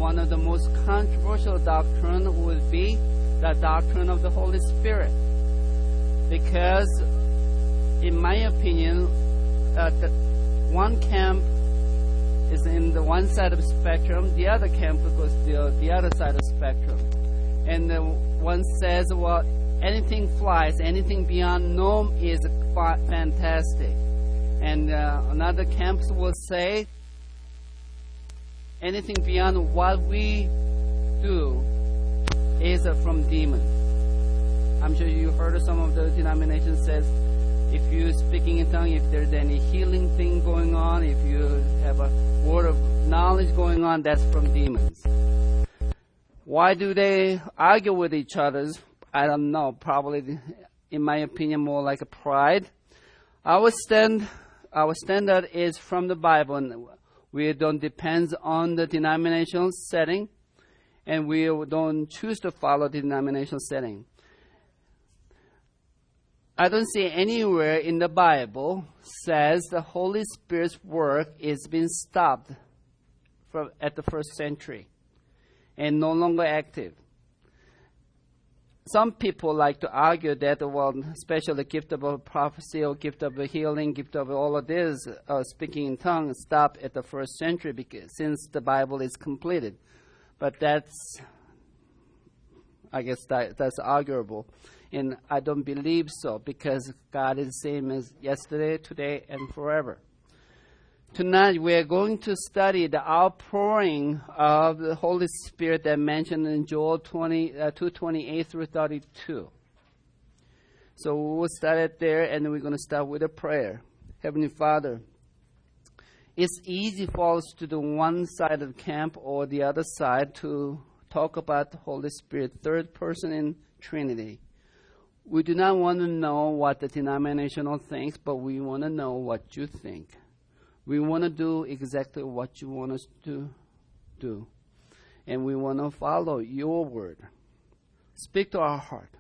one of the most controversial doctrine would be the doctrine of the Holy Spirit. Because, in my opinion, the one camp is in the one side of the spectrum, the other camp goes to the other side of the spectrum. And one says, well, anything flies, anything beyond norm is fantastic. And another camp will say, anything beyond what we do is from demons. I'm sure you heard some of the denominations says, if you're speaking in tongues, if there's any healing thing going on, if you have a word of knowledge going on, that's from demons. Why do they argue with each other? I don't know. Probably, in my opinion, more like a pride. Our standard is from the Bible, and we don't depend on the denominational setting, and we don't choose to follow the denominational setting. I don't see anywhere in the Bible says the Holy Spirit's work is being stopped at the first century and no longer active. Some people like to argue that, well, especially the gift of prophecy or gift of healing, gift of all of this, speaking in tongues, stopped at the first century since the Bible is completed. But I guess that's arguable. And I don't believe so, because God is the same as yesterday, today, and forever. Tonight we are going to study the outpouring of the Holy Spirit that mentioned in Joel 2:28 through 32. So we will start it there, and we're going to start with a prayer. Heavenly Father, it's easy for us to do one side of the camp or the other side to talk about the Holy Spirit, third person in Trinity. We do not want to know what the denominational thinks, but we want to know what you think. We want to do exactly what you want us to do. And we want to follow your word. Speak to our heart.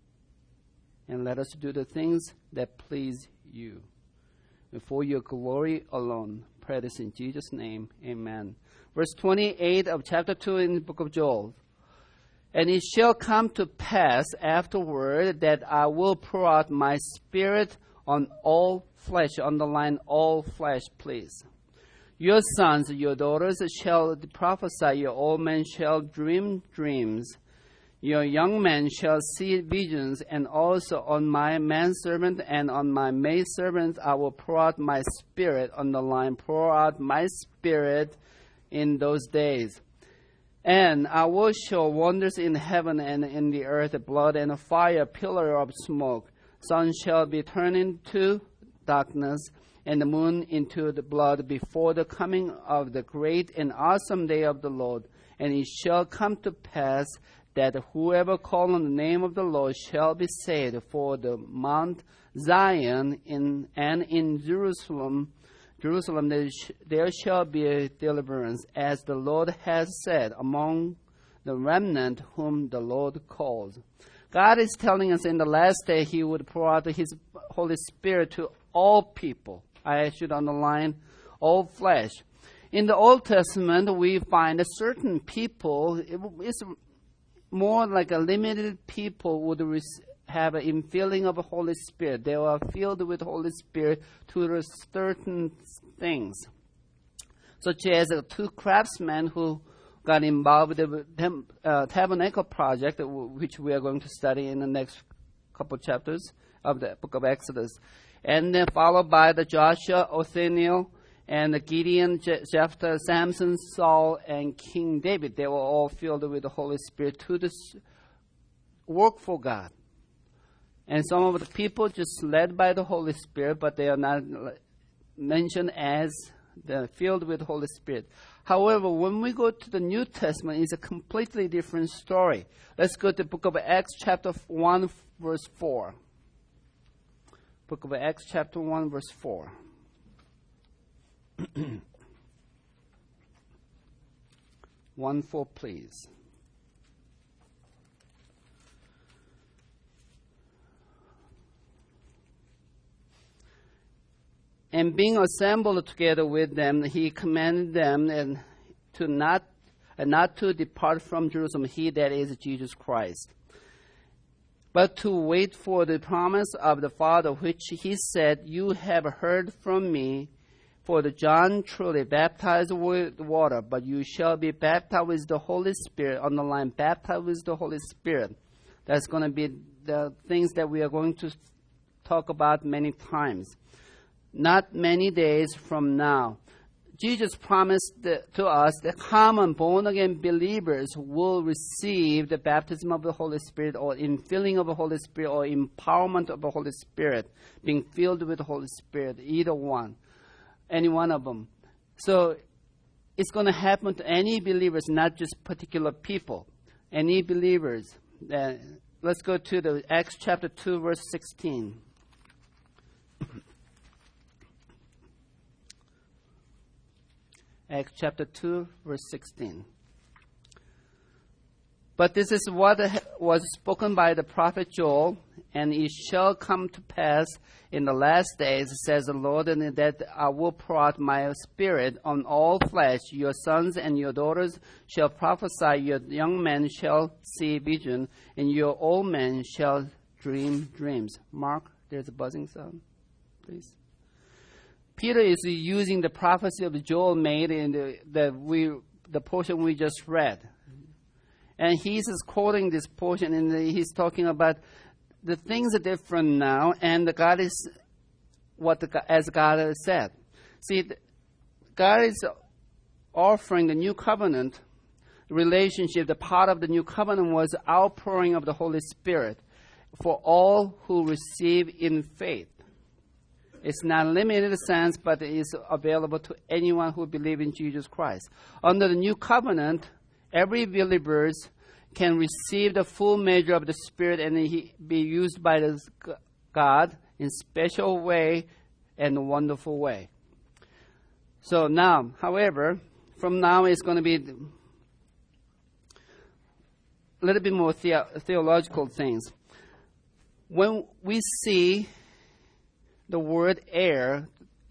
And let us do the things that please you. And for your glory alone. Pray this in Jesus' name. Amen. Verse 28 of chapter 2 in the book of Joel. And it shall come to pass afterward that I will pour out my spirit on all flesh. Underline all flesh, please. Your sons, your daughters shall prophesy. Your old men shall dream dreams. Your young men shall see visions. And also on my manservant and on my maidservant I will pour out my spirit. Underline, pour out my spirit in those days. And I will show wonders in heaven and in the earth, blood and fire, pillar of smoke. Sun shall be turned into darkness, and the moon into the blood before the coming of the great and awesome day of the Lord. And it shall come to pass that whoever calls on the name of the Lord shall be saved. For the Mount Zion and in Jerusalem there shall be a deliverance, as the Lord has said, among the remnant whom the Lord calls. God is telling us in the last day He would pour out His Holy Spirit to all people. I should underline all flesh. In the Old Testament, we find a certain people, it's more like a limited people would have an infilling of the Holy Spirit. They were filled with the Holy Spirit to certain things, such as two craftsmen who got involved with the tabernacle project, which we are going to study in the next couple chapters of the book of Exodus, and then followed by the Joshua, Othniel, and the Gideon, Jephthah, Samson, Saul, and King David. They were all filled with the Holy Spirit to this work for God. And some of the people just led by the Holy Spirit, but they are not mentioned as the filled with the Holy Spirit. However, when we go to the New Testament, it's a completely different story. Let's go to the book of Acts chapter 1, verse 4. Book of Acts chapter 1, verse 4. 1:4, please. And being assembled together with them, he commanded them and not to depart from Jerusalem, he that is Jesus Christ, but to wait for the promise of the Father, which he said, you have heard from me. For the John truly baptized with water, but you shall be baptized with the Holy Spirit. Underline, baptized with the Holy Spirit. That's going to be the things that we are going to talk about many times. Not many days from now. Jesus promised to us that common born-again believers will receive the baptism of the Holy Spirit, or infilling of the Holy Spirit, or empowerment of the Holy Spirit, being filled with the Holy Spirit, either one. Any one of them. So it's going to happen to any believers, not just particular people. Any believers. Let's go to the Acts chapter 2, verse 16. Acts chapter 2, verse 16. But this is what was spoken by the prophet Joel, and it shall come to pass in the last days, says the Lord, and that I will pour out my spirit on all flesh. Your sons and your daughters shall prophesy, your young men shall see vision, and your old men shall dream dreams. Mark, there's a buzzing sound, please. Peter is using the prophecy of Joel made in the portion we just read. And he's just quoting this portion, and he's talking about the things are different now, and God is as God has said. See, God is offering the new covenant relationship. The part of the new covenant was outpouring of the Holy Spirit for all who receive in faith. It's not limited in a sense, but it is available to anyone who believes in Jesus Christ. Under the new covenant, every believer can receive the full measure of the Spirit and be used by God in special way and a wonderful way. So now, however, from now it's going to be a little bit more theological things. When we see the word heir,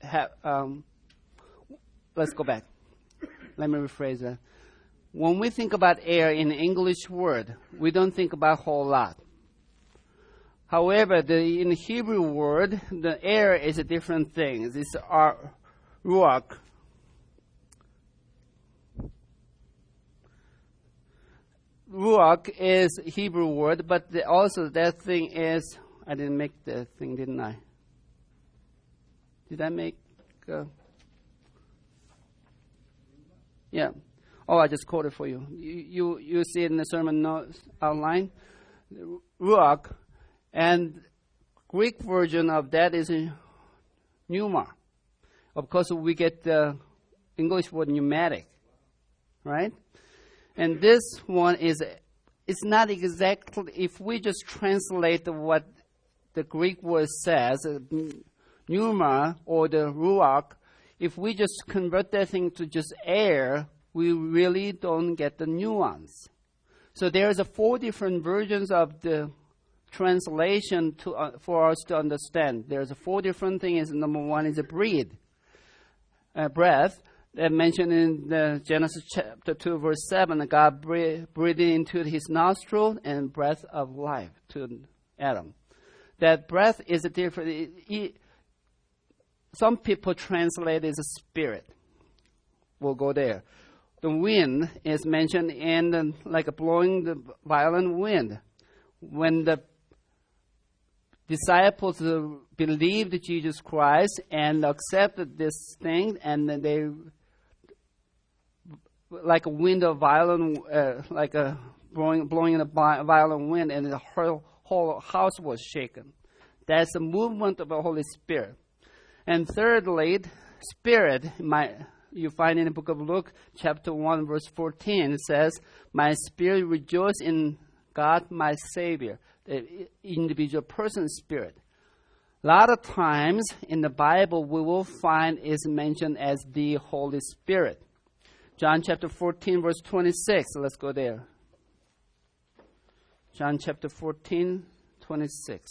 let's go back. Let me rephrase that. When we think about heir in the English word, we don't think about a whole lot. However, in the Hebrew word, the heir is a different thing. It's ruach. Ruach is a Hebrew word, but also that thing is, I didn't make the thing, didn't I? Did I make? Yeah. Oh, I just quoted for you. You see it in the sermon notes outline. Ruach. And Greek version of that is pneuma. Of course, we get the English word pneumatic, right? And this one it's not exactly, if we just translate what the Greek word says, pneuma or the ruach, if we just convert that thing to just air, we really don't get the nuance. So there's 4 different versions of the translation for us to understand. There's 4 different things. Number 1 is a breath. That mentioned in the Genesis chapter 2, verse 7, God breathed into his nostril and breath of life to Adam. That breath is a different. Some people translate it as a spirit. We'll go there. The wind is mentioned in like blowing the violent wind. When the disciples believed Jesus Christ and accepted this thing, and they, like a wind of violent, like a blowing in a violent wind, and the whole house was shaken. That's the movement of the Holy Spirit. And thirdly, Spirit, you find in the book of Luke, chapter 1, verse 14, it says, my spirit rejoices in God, my Savior, the individual person's spirit. A lot of times in the Bible, we will find is mentioned as the Holy Spirit. John chapter 14, verse 26. Let's go there. John chapter 14, 26.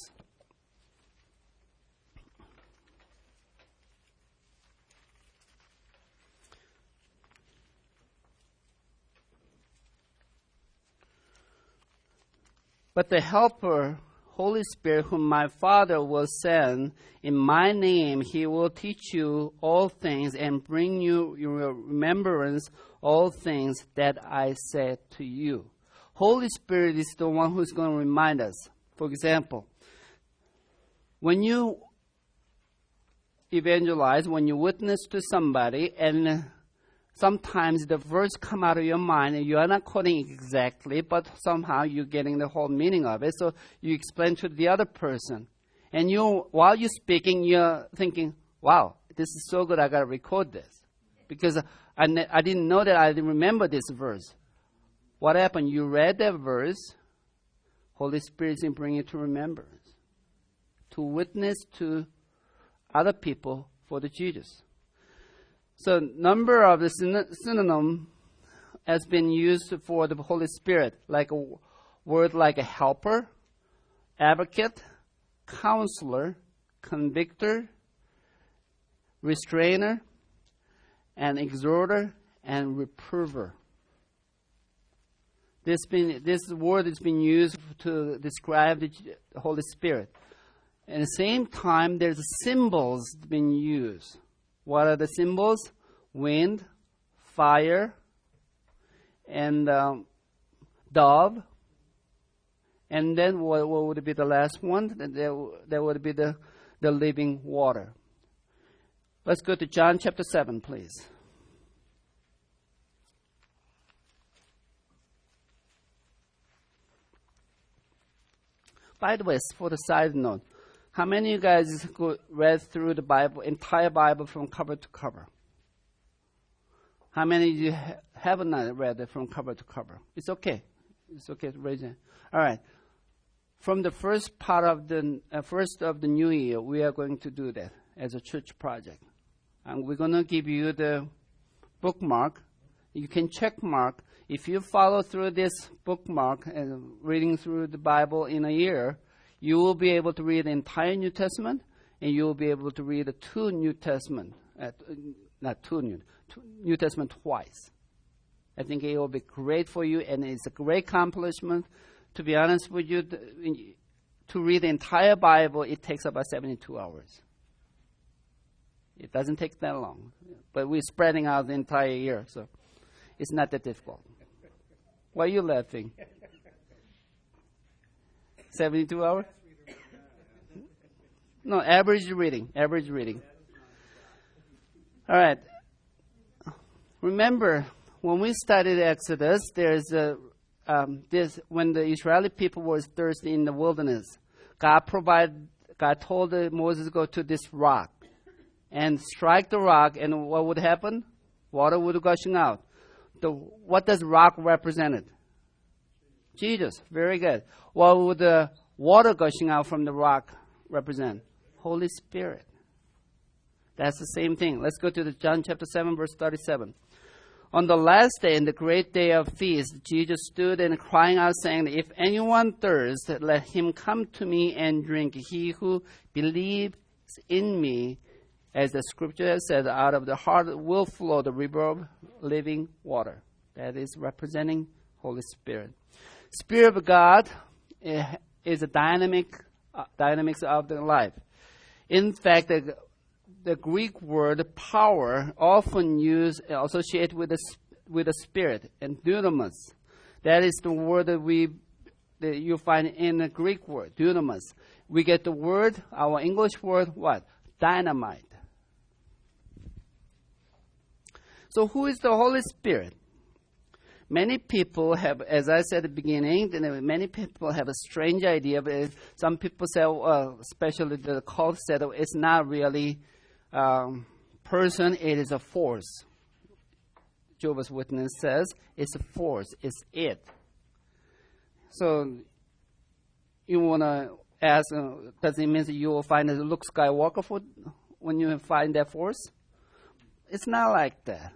But the Helper, Holy Spirit, whom my Father will send in my name, he will teach you all things and bring you your remembrance all things that I said to you. Holy Spirit is the one who's going to remind us. For example, when you evangelize, when you witness to somebody, and sometimes the verse come out of your mind and you are not quoting exactly, but somehow you're getting the whole meaning of it. So you explain to the other person. And while you're speaking, you're thinking, wow, this is so good, I got to record this. Because I didn't know that I didn't remember this verse. What happened? You read that verse, Holy Spirit is bringing it to remembrance, to witness to other people for the Jesus. So number of the synonym has been used for the Holy Spirit, like a word like a helper, advocate, counselor, convictor, restrainer, and exhorter, and reprover. This word has been used to describe the Holy Spirit. At the same time, there's symbols being used. What are the symbols? Wind, fire, and dove. And then what would be the last one? That would be the living water. Let's go to John chapter 7, please. By the way, for the side note, how many of you guys read through the Bible, entire Bible from cover to cover? How many of you haven't read it from cover to cover? It's okay. It's okay to raise it. All right. From the first part of the new year, we are going to do that as a church project. And we're going to give you the bookmark. You can check mark. If you follow through this bookmark and reading through the Bible in a year, you will be able to read the entire New Testament, and you will be able to read the two New Testament, New Testament twice. I think it will be great for you, and it's a great accomplishment. To be honest with you, to read the entire Bible, it takes about 72 hours. It doesn't take that long, but we're spreading out the entire year, so it's not that difficult. Why are you laughing? 72 hours? No, average reading. All right. Remember, when we studied Exodus, there's when the Israeli people were thirsty in the wilderness, God told Moses to go to this rock and strike the rock, and what would happen? Water would gushing out. What does rock represent? Jesus. Very good. What would the water gushing out from the rock represent? Holy Spirit. That's the same thing. Let's go to John chapter 7, verse 37. On the last day, in the great day of feast, Jesus stood and crying out, saying, if anyone thirsts, let him come to me and drink. He who believes in me, as the scripture has said, out of the heart will flow the river of living water. That is representing Holy Spirit. Spirit of God is a dynamics of the life. In fact, the Greek word power often associated with the spirit, and dunamis. That is the word that you find in the Greek word, dunamis. We get the word, our English word, what? Dynamite. So who is the Holy Spirit? Many people have, as I said at the beginning, many people have a strange idea. But some people say, especially the cult said, it's not really person, it is a force. Jehovah's Witness says it's a force, it's it. So you want to ask, does it mean that you will find a Luke Skywalker when you find that force? It's not like that.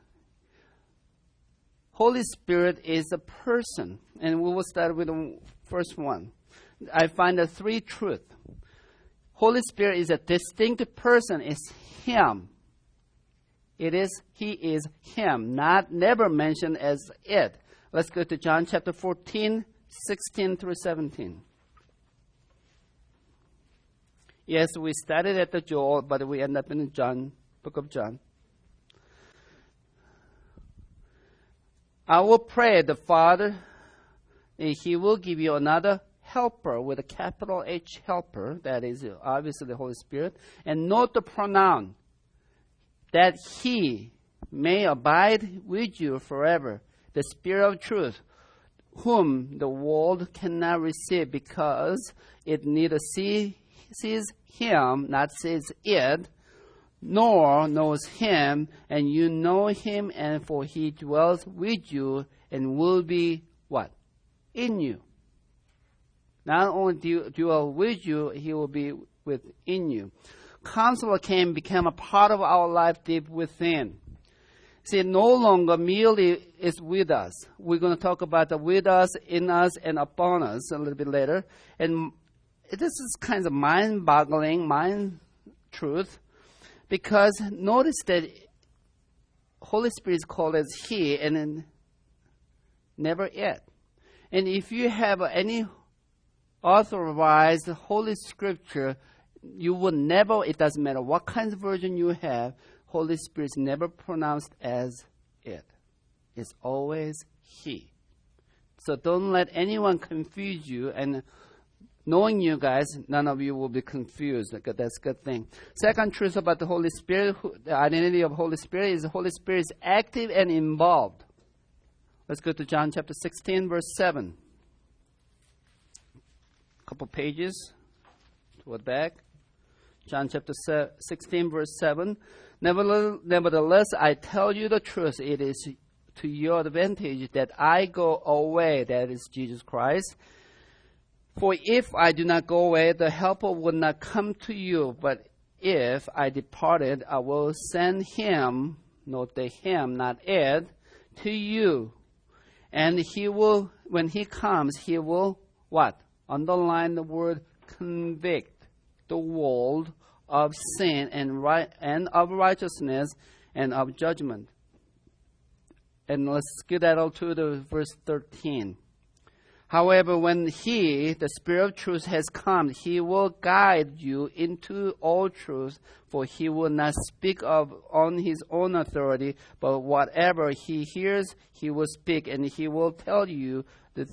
Holy Spirit is a person, and we will start with the first one. I find the three truths. Holy Spirit is a distinct person. It's Him. He is Him, never mentioned as it. Let's go to John chapter 14, 16 through 17. Yes, we started at the Joel, but we end up in John, book of John. I will pray the Father, and He will give you another helper with a capital H, helper, that is obviously the Holy Spirit, and note the pronoun, that He may abide with you forever, the Spirit of truth, whom the world cannot receive because it neither sees Him, not sees it, nor knows Him, and you know Him, and for He dwells with you and will be what? In you. Not only dwell with you, He will be within you. Counselor came, became a part of our life deep within. See, no longer merely is with us. We're going to talk about the with us, in us, and upon us a little bit later. And this is kind of mind-boggling, mind truth, because notice that Holy Spirit is called as He and then never it. And if you have any authorized Holy Scripture, you will never, it doesn't matter what kind of version you have, Holy Spirit is never pronounced as it. It's always He. So don't let anyone confuse you, and knowing you guys, none of you will be confused. That's a good thing. Second truth about the Holy Spirit, the identity of Holy Spirit, is the Holy Spirit is active and involved. Let's go to John chapter 16, verse 7. A couple pages toward back. John chapter 16, verse 7. Nevertheless, I tell you the truth. It is to your advantage that I go away, that is Jesus Christ. For if I do not go away, the Helper would not come to you. But if I departed, I will send Him, note the Him, not it, to you. And He will, when He comes, He will, what? Underline the word convict the world of sin and of righteousness and of judgment. And let's get that all to the verse 13. However, when He, the Spirit of truth, has come, He will guide you into all truth, for He will not speak on His own authority, but whatever He hears, He will speak, and He will tell you the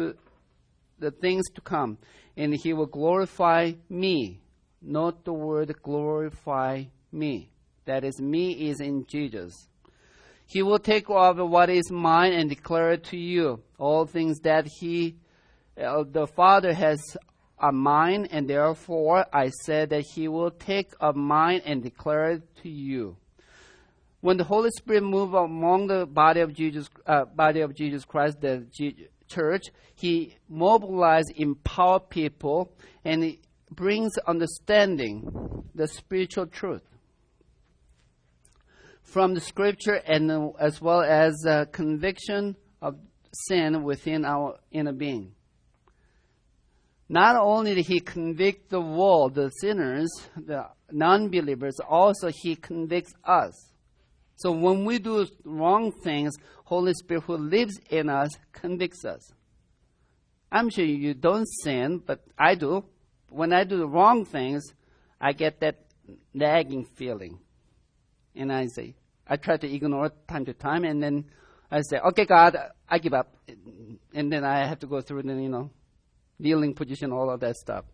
things to come, and He will glorify Me. Note the word glorify Me. That is, Me is in Jesus. He will take over what is mine and declare it to you. All things that the Father has are mine, and therefore I said that He will take of mine and declare it to you. When the Holy Spirit moved among the body of Jesus Christ, the church, He mobilized, empowered people, and He brings understanding, the spiritual truth from the Scripture, and as well as conviction of sin within our inner being. Not only did He convict the world, the sinners, the non-believers, also He convicts us. So when we do wrong things, Holy Spirit who lives in us convicts us. I'm sure you don't sin, but I do. When I do the wrong things, I get that nagging feeling. And I try to ignore it time to time, and then I say, okay, God, I give up. And then I have to go through the, kneeling position, all of that stuff.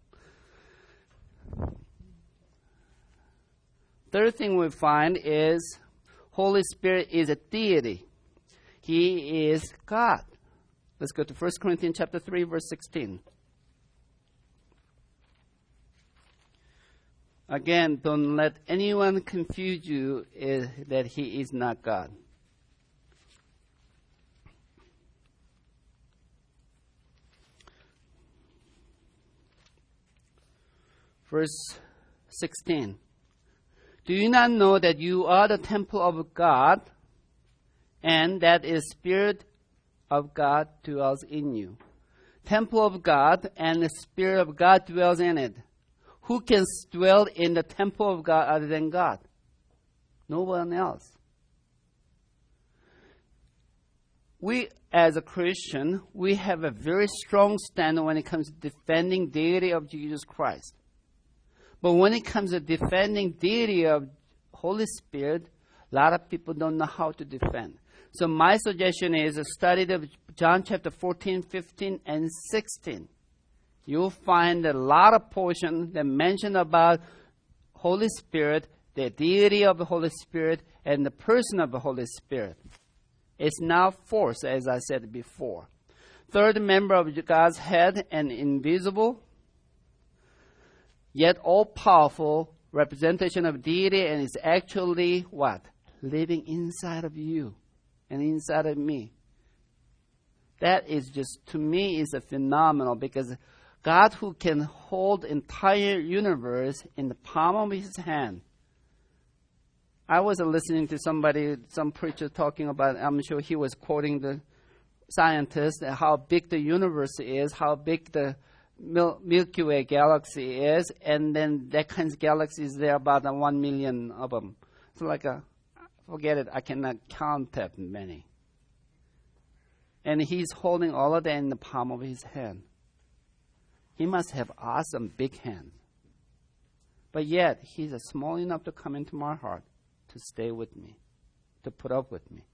Third thing we find is Holy Spirit is a deity. He is God. Let's go to 1 Corinthians chapter 3, verse 16. Again, don't let anyone confuse you that He is not God. Verse 16. Do you not know that you are the temple of God, and that the Spirit of God dwells in you? Temple of God, and the Spirit of God dwells in it. Who can dwell in the temple of God other than God? No one else. We, as a Christian, we have a very strong stand when it comes to defending the deity of Jesus Christ. But when it comes to defending deity of Holy Spirit, a lot of people don't know how to defend. So my suggestion is a study of John chapter 14, 15, and 16. You'll find a lot of portions that mention about Holy Spirit, the deity of the Holy Spirit, and the person of the Holy Spirit. It's not force, as I said before. Third member of God's head and invisible, yet all-powerful representation of deity, and is actually what? Living inside of you and inside of me. That is just, to me, is a phenomenal, because God, who can hold entire universe in the palm of his hand. I was listening to some preacher talking about, I'm sure he was quoting the scientists, how big the universe is, how big the Milky Way galaxy is, and then that kinds of galaxies, there are about 1 million of them. So forget it, I cannot count that many. And he's holding all of that in the palm of his hand. He must have awesome big hands. But yet, he's small enough to come into my heart, to stay with me, to put up with me.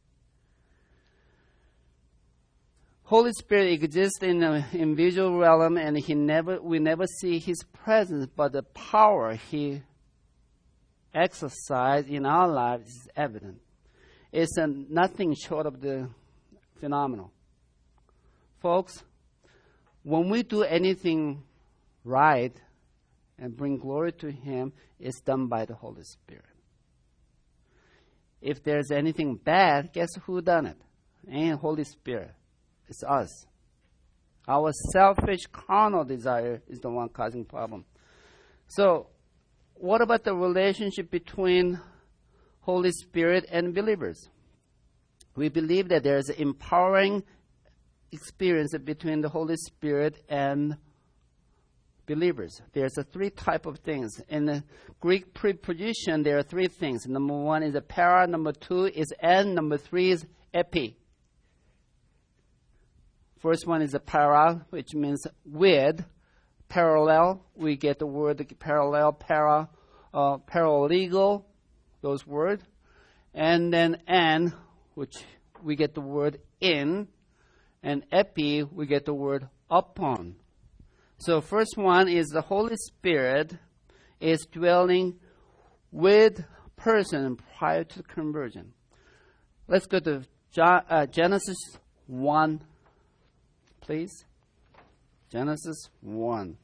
Holy Spirit exists in the invisible realm, and we never see his presence, but the power he exercises in our lives is evident. It's nothing short of the phenomenal. Folks, when we do anything right and bring glory to him, it's done by the Holy Spirit. If there's anything bad, guess who done it? It ain't Holy Spirit. It's us. Our selfish carnal desire is the one causing problem. So, what about the relationship between Holy Spirit and believers? We believe that there's an empowering experience between the Holy Spirit and believers. There's three type of things. In the Greek preposition, there are three things. Number one is a para, number two is and, number three is epi. First one is a para, which means with. Parallel, we get the word parallel, paralegal, those words. And then and, which we get the word in. And epi, we get the word upon. So first one is the Holy Spirit is dwelling with person prior to conversion. Let's go to Genesis 1, please. Genesis 1.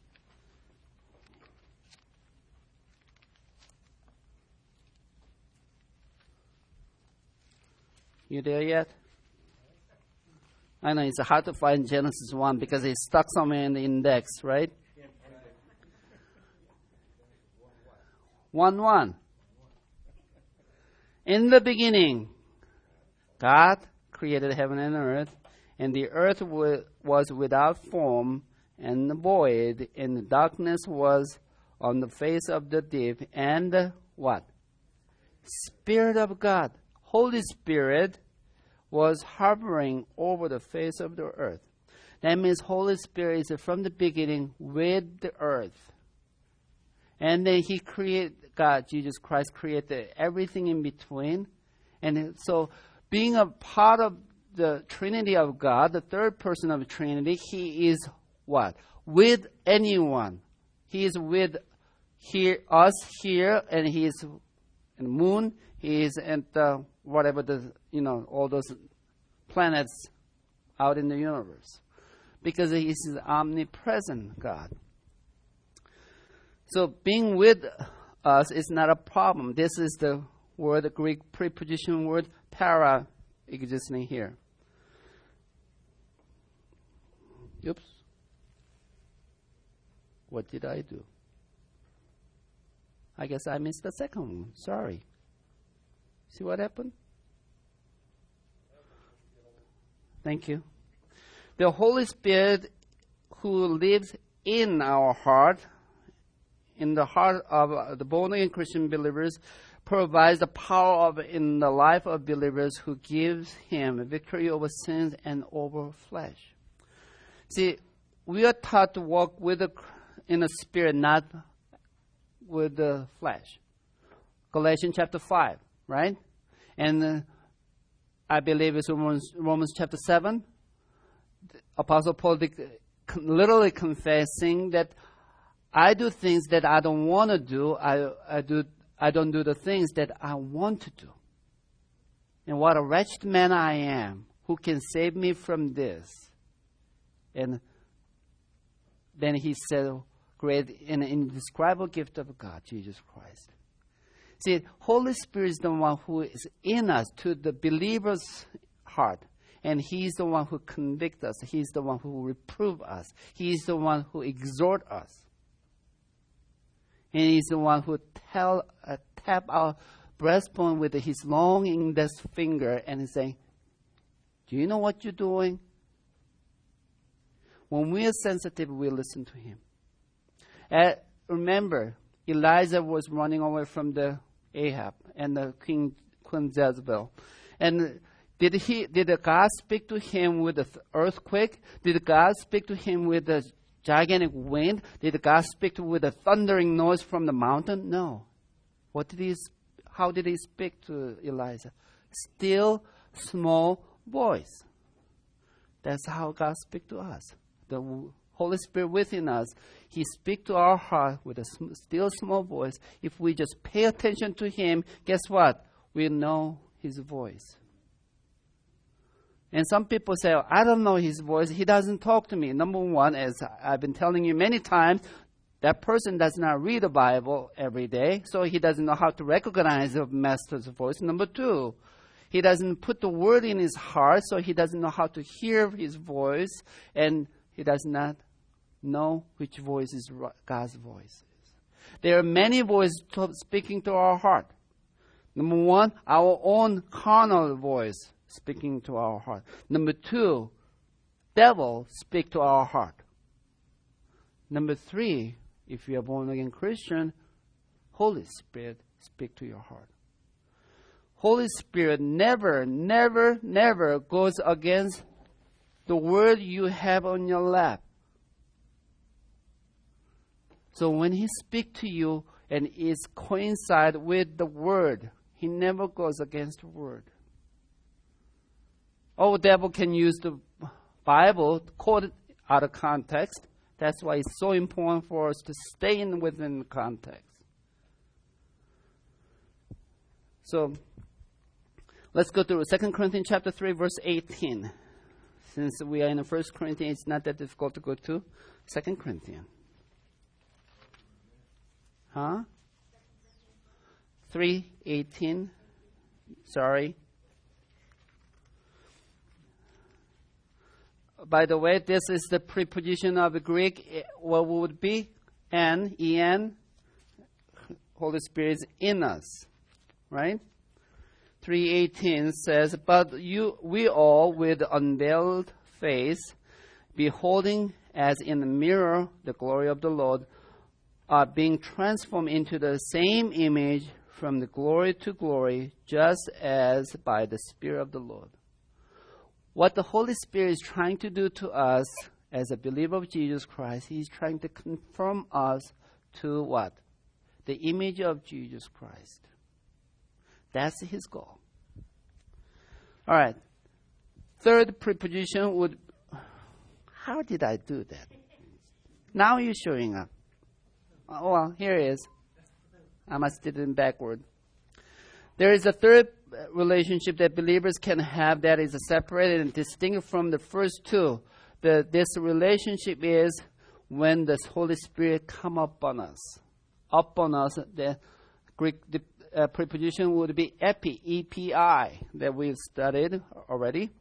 You there yet? I know it's hard to find Genesis 1 because it's stuck somewhere in the index, right? 1:1. In the beginning, God created heaven and earth, and the earth was without form and void, and the darkness was on the face of the deep, and the what? Spirit of God, Holy Spirit, was hovering over the face of the earth. That means Holy Spirit is from the beginning with the earth. And then God, Jesus Christ, created everything in between. And so being a part of the Trinity of God, the third person of the Trinity, he is what? With anyone. He is with us here, and he is in the moon. He is at whatever all those planets out in the universe. Because he is the omnipresent God. So being with us is not a problem. This is the word, the Greek preposition word, para, existing here. Oops. What did I do? I guess I missed the second one. Sorry. See what happened? Thank you. The Holy Spirit who lives in our heart, in the heart of the born-again Christian believers, provides the power in the life of believers who gives him victory over sins and over flesh. See, we are taught to walk in the Spirit, not with the flesh. Galatians chapter 5, right? And I believe it's Romans chapter 7. Apostle Paul literally confessing that I do things that I don't want to do. I don't do the things that I want to do. And what a wretched man I am. Who can save me from this? And then he said, great and indescribable gift of God, Jesus Christ. See, Holy Spirit is the one who is in us to the believer's heart. And He's the one who convicts us. He's the one who reproves us. He's the one who exhorts us. And He's the one who tap our breastbone with His long index finger and saying, do you know what you're doing? When we are sensitive, we listen to Him. Remember, Elijah was running away from the Ahab and the Queen Jezebel. And did God speak to him with the earthquake? Did God speak to him with the gigantic wind? Did God speak with a thundering noise from the mountain? No. How did He speak to Elijah? Still, small voice. That's how God speaks to us. The Holy Spirit within us, He speaks to our heart with a still small voice. If we just pay attention to Him, guess what? We know His voice. And some people say, I don't know His voice. He doesn't talk to me. Number one, as I've been telling you many times, that person does not read the Bible every day, so he doesn't know how to recognize the Master's voice. Number two, he doesn't put the word in his heart, so he doesn't know how to hear His voice, and he does not know which voice is God's voice. There are many voices speaking to our heart. Number one, our own carnal voice speaking to our heart. Number two, devil speak to our heart. Number three, if you are born again Christian, Holy Spirit speak to your heart. Holy Spirit never, never, never goes against the word you have on your lap. So when He speaks to you and is coincide with the word, He never goes against the word. Oh, the devil can use the Bible, quote it out of context. That's why it's so important for us to stay within the context. So, let's go to 2 Corinthians chapter 3, verse 18. Since we are in the 1 Corinthians, it's not that difficult to go to 2 Corinthians. 3:18. Sorry. By the way, this is the preposition of the Greek. What would be? En. Holy Spirit is in us. Right? 3:18 says, but we all with unveiled face, beholding as in a mirror the glory of the Lord, are being transformed into the same image from the glory to glory, just as by the Spirit of the Lord. What the Holy Spirit is trying to do to us as a believer of Jesus Christ, He's trying to conform us to what? The image of Jesus Christ. That's His goal. All right. Third preposition would... How did I do that? Now you're showing up. Oh, well, here it is. I must did it backward. There is a third relationship that believers can have that is separated and distinct from the first two. This relationship is when the Holy Spirit come upon us. Upon us, the Greek preposition would be epi, E-P-I, that we've studied already.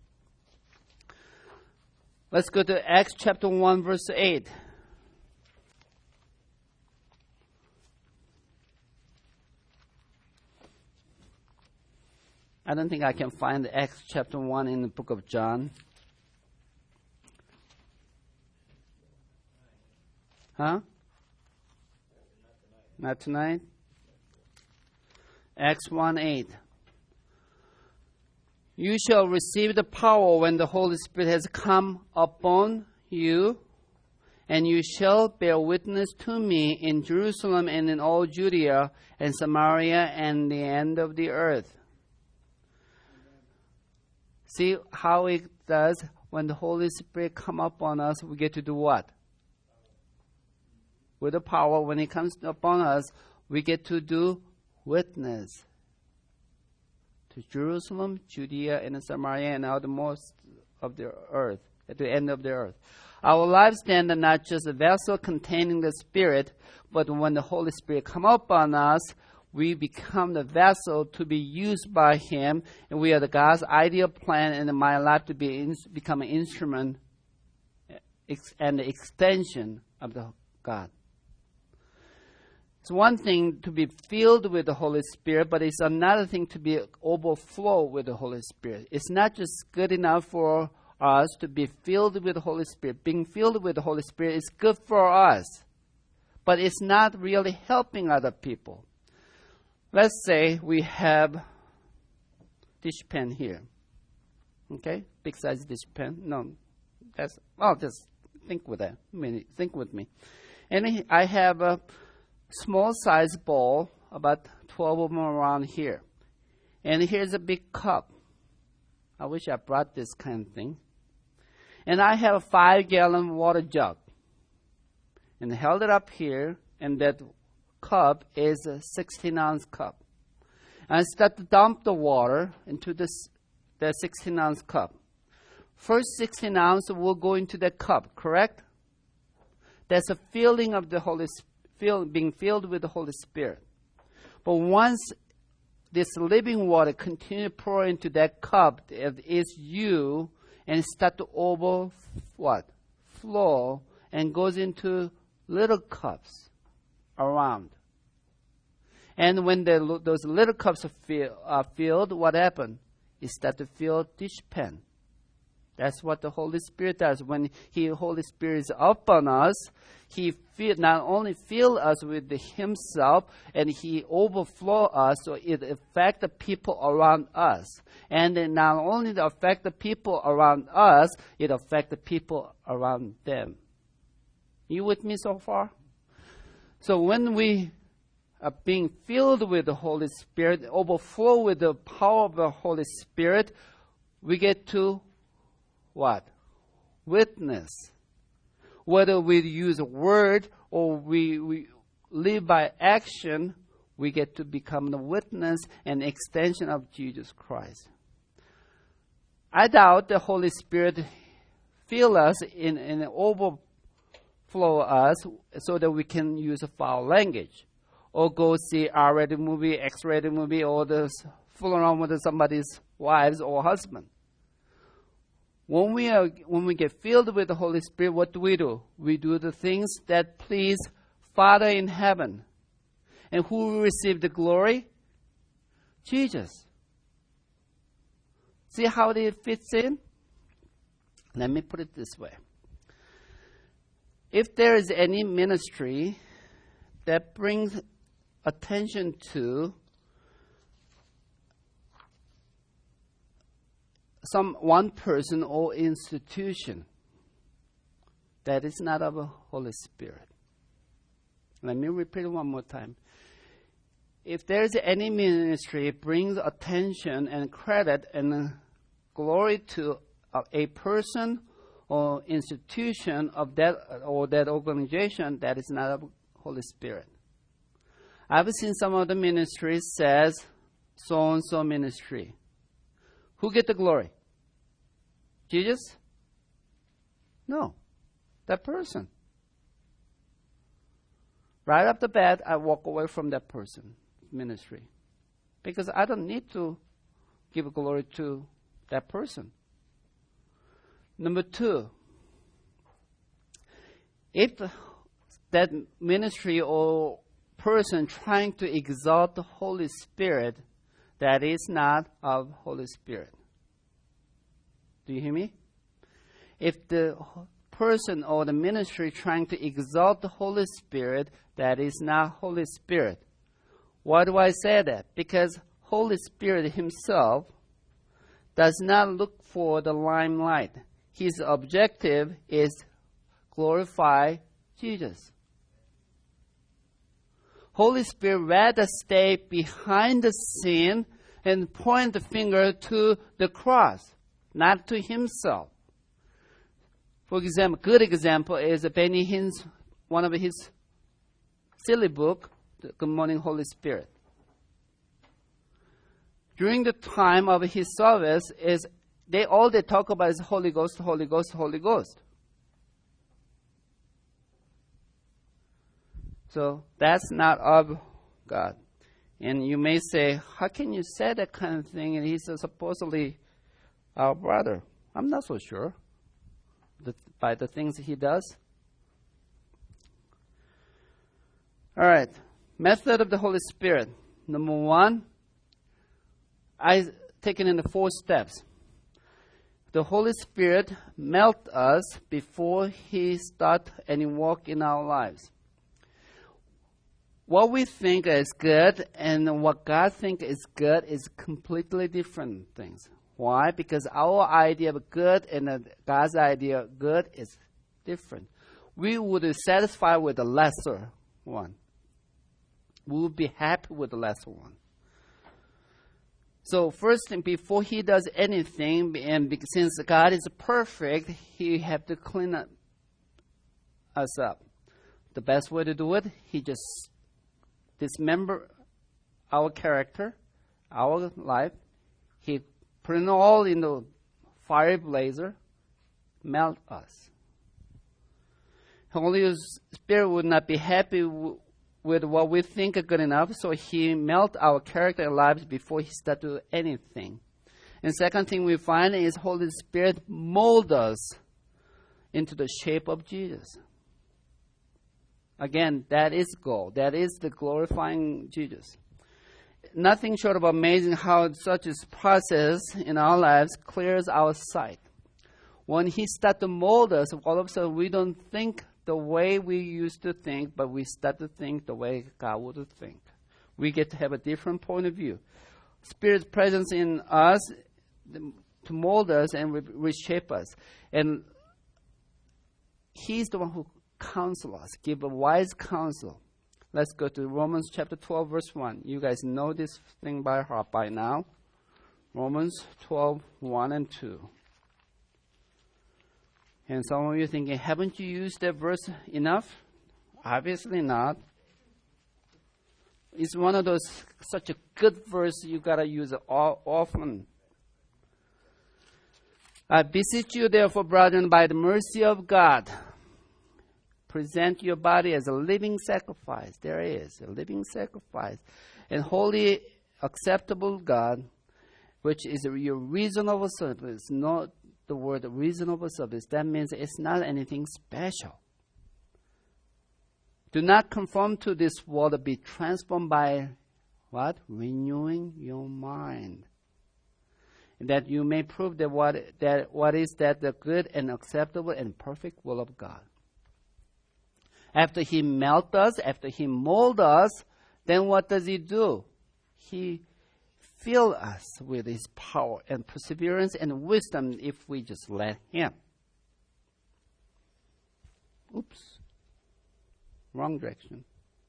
Let's go to Acts chapter 1, verse 8. I don't think I can find Acts chapter 1 in the book of John. Huh? Not tonight? Acts 1:8. You shall receive the power when the Holy Spirit has come upon you, And you shall bear witness to me in Jerusalem and in all Judea and Samaria and the end of the earth. See how it does? When the Holy Spirit come upon us, we get to do what? With the power, when it comes upon us, we get to do witness to Jerusalem, Judea, and Samaria, and outermost of the earth, at the end of the earth. Our lives then are not just a vessel containing the Spirit, but when the Holy Spirit come upon us, we become the vessel to be used by Him, and we are the God's ideal plan in my life to become an instrument and the extension of the God. It's one thing to be filled with the Holy Spirit, but it's another thing to be overflow with the Holy Spirit. It's not just good enough for us to be filled with the Holy Spirit. Being filled with the Holy Spirit is good for us, but it's not really helping other people. Let's say we have dish pen here. Okay? Big size dish pen. No, just think with that. Think with me. And I have a small size bowl, about 12 of them around here. And here's a big cup. I wish I brought this kind of thing. And I have a 5-gallon water jug. And held it up here, and that cup is a 16-ounce cup. And I start to dump the water into that 16-ounce cup. First 16 ounces will go into that cup, correct? That's a feeling of the Holy Spirit, being filled with the Holy Spirit. But once this living water continue to pour into that cup, it is you, and start to flow, and goes into little cups around. And when those little cups are filled, what happens? It starts to fill dish pan. That's what the Holy Spirit does. When Holy Spirit is upon us, He not only fills us with Himself, and He overflow us, so it affects the people around us. And it not only affects the people around us, it affects the people around them. You with me so far? So when we are being filled with the Holy Spirit, overflow with the power of the Holy Spirit, we get to what? Witness. Whether we use a word or we live by action, we get to become the witness and extension of Jesus Christ. I doubt the Holy Spirit fill us in overflow us so that we can use a foul language or go see R-rated movie, X-rated movie, or fool around with somebody's wives or husband. When we get filled with the Holy Spirit, what do? We do the things that please Father in heaven. And who will receive the glory? Jesus. See how it fits in? Let me put it this way. If there is any ministry that brings attention to one person or institution, that is not of the Holy Spirit. Let me repeat it one more time. If there's any ministry, it brings attention and credit and glory to a person or institution of that or that organization, that is not of the Holy Spirit. I've seen some of the ministries says so-and-so ministry. Who get the glory? Jesus? No, that person. Right off the bat, I walk away from that person, ministry, because I don't need to give glory to that person. Number two, if that ministry or person trying to exalt the Holy Spirit, that is not of Holy Spirit. Do you hear me? If the person or the ministry trying to exalt the Holy Spirit, that is not Holy Spirit. Why do I say that? Because Holy Spirit Himself does not look for the limelight. His objective is glorify Jesus. Holy Spirit rather stay behind the scene and point the finger to the cross, not to himself. For example, good example is Benny Hinn's, one of his silly book, Good Morning Holy Spirit. During the time of his service, they talk about is Holy Ghost, Holy Ghost, Holy Ghost. So that's not of God. And you may say, how can you say that kind of thing? And he's supposedly our brother. I'm not so sure by the things he does. All right. Method of the Holy Spirit. Number one, I take it into 4 steps. The Holy Spirit melts us before he starts any work in our lives. What we think is good and what God thinks is good is completely different things. Why? Because our idea of good and God's idea of good is different. We would be satisfied with the lesser one. We would be happy with the lesser one. So first thing, before he does anything, and since God is perfect, he have to clean us up. The best way to do it, he just dismember our character, our life. He put it all in the fiery blazer, melt us. Holy Spirit would not be happy with what we think are good enough, so he melt our character and lives before he starts to do anything. And second thing we find is Holy Spirit mold us into the shape of Jesus. Again, that is goal. That is the glorifying Jesus. Nothing short of amazing how such a process in our lives clears our sight. When he starts to mold us, all of a sudden we don't think the way we used to think, but we start to think the way God would think. We get to have a different point of view. Spirit's presence in us to mold us and reshape us. And he's the one who counsels us, give a wise counsel. Let's go to Romans chapter 12, verse 1. You guys know this thing by heart by now. Romans 12, 1 and 2. And some of you are thinking, haven't you used that verse enough? Obviously not. It's one of those, such a good verse, you got to use it often. I beseech you, therefore, brethren, by the mercy of God, present your body as a living sacrifice. There it is, a living sacrifice. And holy, acceptable God, which is your reasonable service. Not the word reasonable service. That means it's not anything special. Do not conform to this world, but be transformed by what? Renewing your mind. That you may prove that what is the good and acceptable and perfect will of God. After he melts us, after he molds us, then what does he do? He fills us with his power and perseverance and wisdom if we just let him. Oops. Wrong direction.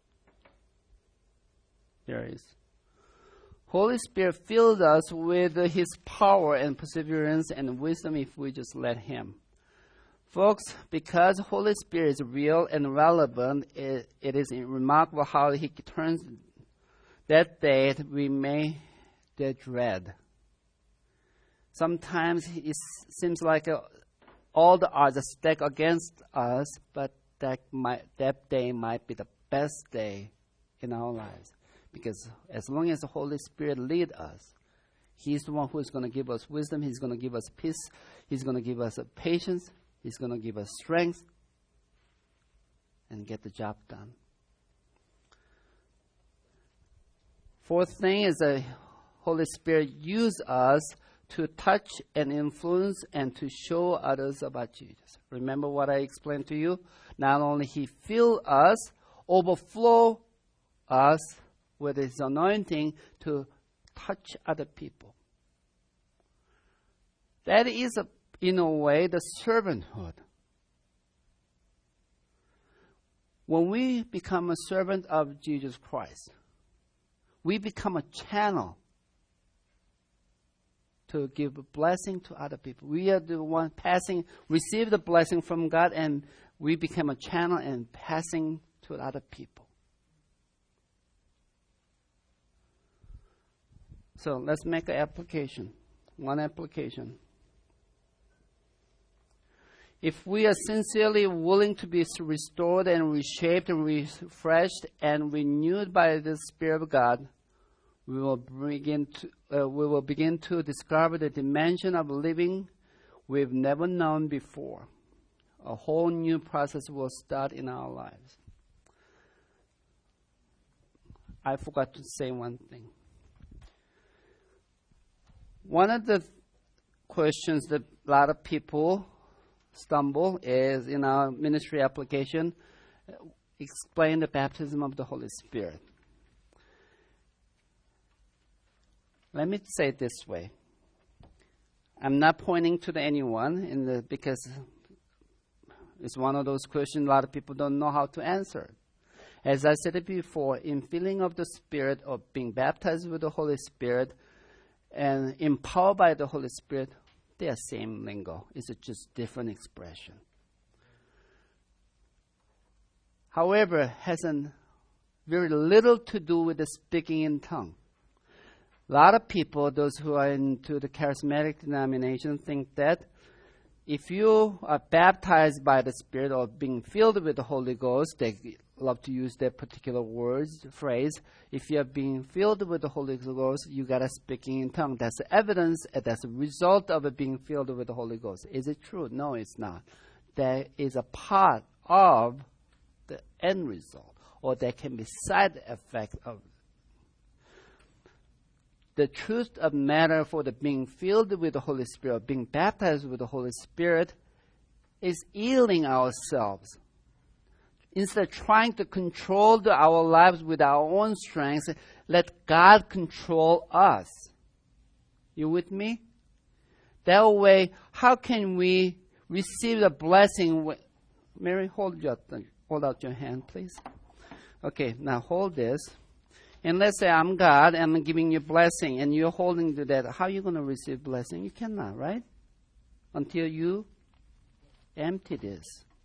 There it is. Holy Spirit fills us with his power and perseverance and wisdom if we just let him. Folks, because Holy Spirit is real and relevant, it is remarkable how he turns that day we may dread. Sometimes it seems like all the odds are stacked against us, but that day might be the best day in our lives. Because as long as the Holy Spirit leads us, he's the one who is going to give us wisdom, he's going to give us peace, he's going to give us patience, he's going to give us strength, and get the job done. Fourth thing is the Holy Spirit uses us to touch and influence and to show others about Jesus. Remember what I explained to you? Not only he fills us, overflow us with his anointing to touch other people. That is, in a way, the servanthood. When we become a servant of Jesus Christ, we become a channel to give a blessing to other people. We are the one receive the blessing from God, and we become a channel and passing to other people. So let's make an application. One application. If we are sincerely willing to be restored and reshaped and refreshed and renewed by the Spirit of God, we will begin to discover the dimension of living we've never known before. A whole new process will start in our lives. I forgot to say one thing. One of the questions that a lot of people stumble is in our ministry application, explain the baptism of the Holy Spirit. Let me say it this way. I'm not pointing to anyone because it's one of those questions a lot of people don't know how to answer. As I said it before, in filling of the Spirit or being baptized with the Holy Spirit and empowered by the Holy Spirit, they are same lingo. It's just different expression. However, it has very little to do with the speaking in tongue. A lot of people, those who are into the charismatic denomination, think that if you are baptized by the Spirit or being filled with the Holy Ghost, they love to use that particular phrase. If you are being filled with the Holy Ghost, you got to speaking in tongue. That's the evidence, that's a result of it being filled with the Holy Ghost. Is it true? No, it's not. That is a part of the end result, or there can be side effect of it. The truth of matter for the being filled with the Holy Spirit, being baptized with the Holy Spirit, is yielding ourselves. Instead of trying to control our lives with our own strength, let God control us. You with me? That way, how can we receive the blessing? Mary, hold out your hand, please. Okay, now hold this. And let's say I'm God and I'm giving you blessing and you're holding to that. How are you going to receive blessing? You cannot, right? Until you empty this.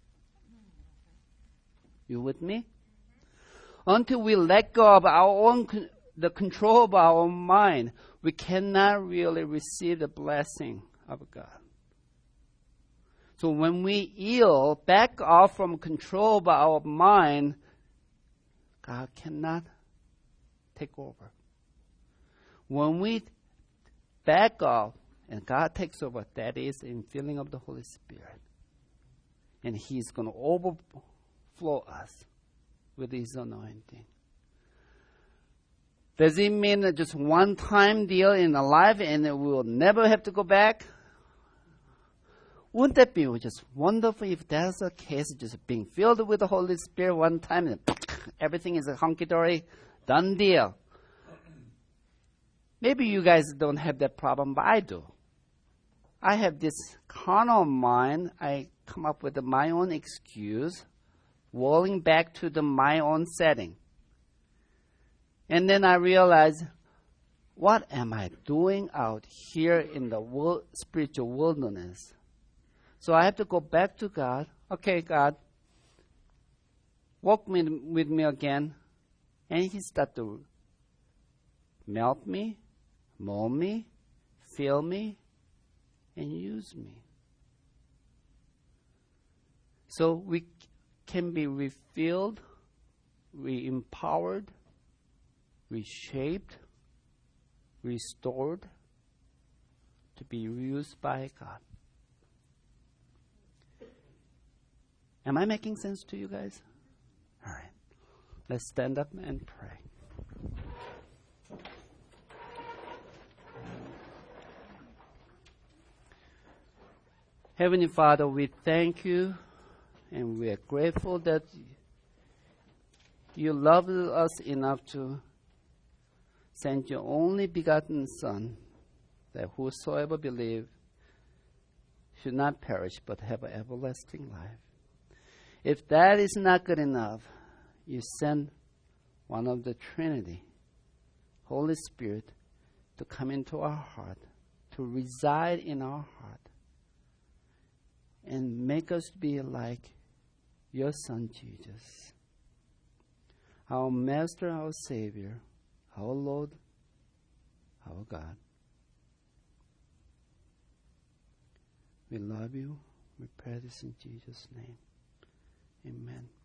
You with me? Until we let go of the control of our own mind, we cannot really receive the blessing of God. So when we yield, back off from control of our mind, God cannot take over. When we back off and God takes over, that is in filling of the Holy Spirit. And He's going to overflow us with His anointing. Does it mean just one-time deal in our life and we will never have to go back? Wouldn't that be just wonderful if that's the case, just being filled with the Holy Spirit one time and everything is a hunky-dory, done deal. Maybe you guys don't have that problem, but I do. I have this carnal mind. I come up with my own excuse, rolling back to my own setting. And then I realize, what am I doing out here in the spiritual wilderness? So I have to go back to God. Okay, God, walk with me again. And He starts to melt me, mold me, fill me, and use me. So we can be refilled, re-empowered, reshaped, restored to be used by God. Am I making sense to you guys? All right. Let's stand up and pray. Heavenly Father, we thank you and we are grateful that you loved us enough to send your only begotten Son, that whosoever believes should not perish but have an everlasting life. If that is not good enough, you send one of the Trinity, Holy Spirit, to come into our heart, to reside in our heart, and make us be like your Son Jesus, our Master, our Savior, our Lord, our God. We love you. We pray this in Jesus' name. Amen.